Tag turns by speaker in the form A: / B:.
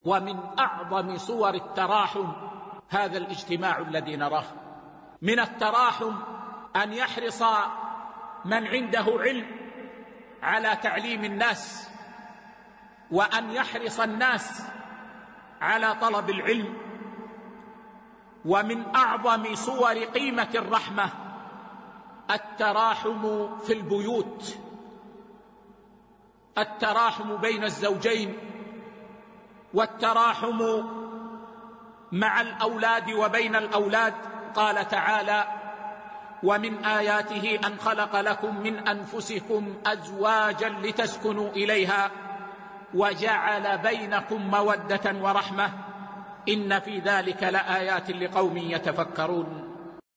A: ومن أعظم صور التراحم هذا الاجتماع الذي نراه. من التراحم أن يحرص من عنده علم على تعليم الناس، وأن يحرص الناس على طلب العلم. ومن أعظم صور قيمة الرحمة التراحم في البيوت، التراحم بين الزوجين، والتراحم مع الأولاد وبين الأولاد. قال تعالى: ومن آياته أن خلق لكم من أنفسكم أزواجا لتسكنوا إليها وجعل بينكم مودة ورحمة إن في ذلك لآيات لقوم يتفكرون.